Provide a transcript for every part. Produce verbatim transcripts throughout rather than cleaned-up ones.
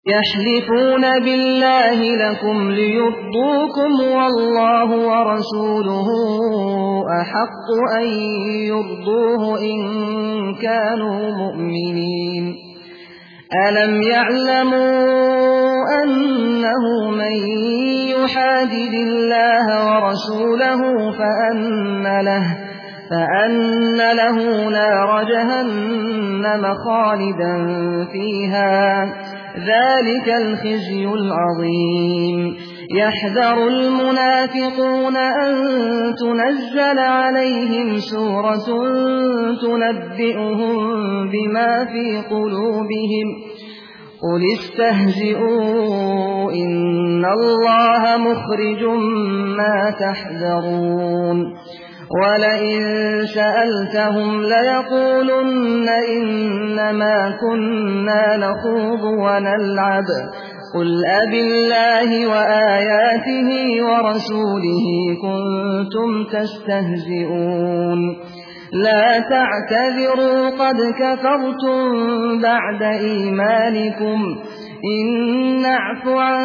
يحلفون بالله لكم ليرضوكم والله ورسوله أحق أن يرضوه إن كانوا مؤمنين ألم يعلموا أنه من يحادد الله ورسوله فأن له, فأن له نار جهنم خالدا فيها ذلك الخزي العظيم يحذر المنافقون أن تنزل عليهم سورة تنبئهم بما في قلوبهم قل استهزئوا إن الله مخرج ما تحذرون ولئن سألتهم ليقولن إنما كنا نخوض ونلعب قل أبالله وآياته ورسوله كنتم تستهزئون لا تعتذروا قد كفرتم بعد إيمانكم إن نعف عن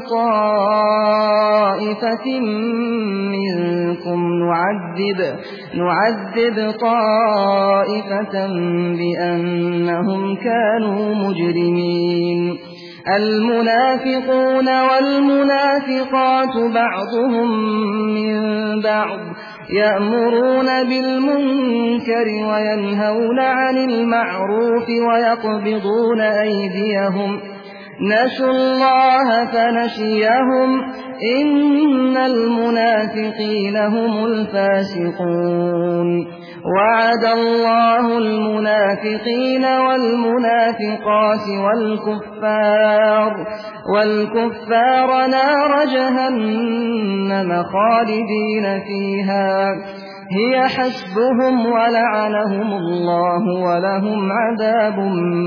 طائفة منكم نعذب, نعذب طائفة بأنهم كانوا مجرمين المنافقون والمنافقات بعضهم من بعض يأمرون بالمنكر وينهون عن المعروف ويقبضون أيديهم نسوا الله فنسيهم إن المنافقين هم الفاسقون وعد الله المنافقين والمنافقات والكفار والكفار نار جهنم خالدين فيها هي حسبهم ولعنهم الله ولهم عذاب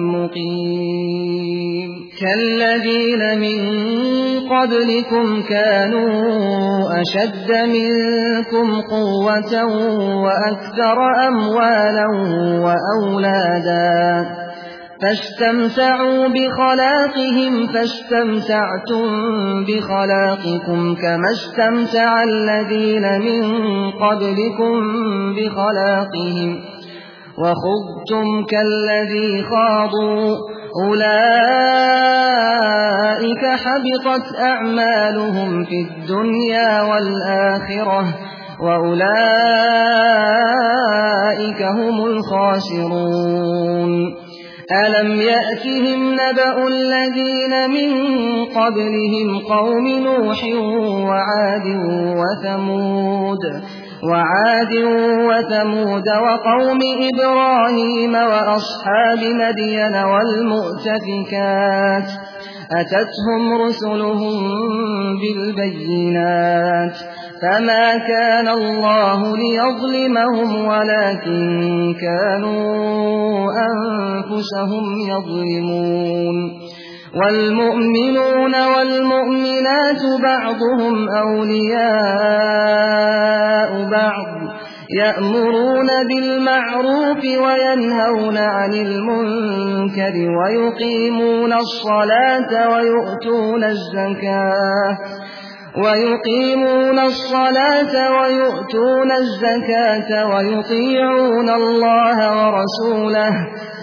مقيم كالذين من قبلكم كانوا أشد منكم قوة وأكثر أموالا وأولادا فاستمتعوا بخلاقهم فاستمتعتم بخلاقكم كما استمتع الذين من قبلكم بخلاقهم وخضتم كالذي خاضوا أولئك حبطت أعمالهم في الدنيا والآخرة وأولئك هم الخاسرون ألم يأتهم نبأ الذين من قبلهم قوم نوح وعاد وثمود وعاد وثمود وقوم إبراهيم وأصحاب مدين والمؤتفكات أتتهم رسلهم بالبينات فما كان الله ليظلمهم ولكن كانوا أنفسهم يظلمون والمؤمنون والمؤمنات بعضهم أولياء بعض يأمرون بالمعروف وينهون عن المنكر ويقيمون الصلاة ويؤتون الزكاة ويقيمون الصلاة ويؤتون الزكاة ويطيعون الله ورسوله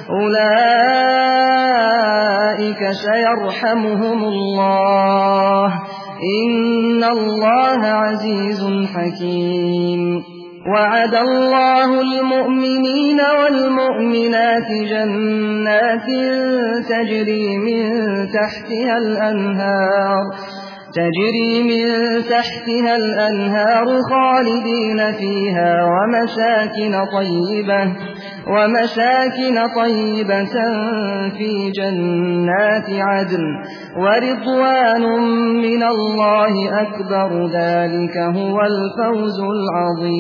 أولئك سيرحمهم الله إن الله عزيز حكيم وعد الله المؤمنين والمؤمنات جنات تجري من تحتها الأنهار تجري من تحتها الأنهار خالدين فيها ومساكن طيبة ومساكن طيبة في جنات عدن ورضوان من الله أكبر ذلك هو الفوز العظيم.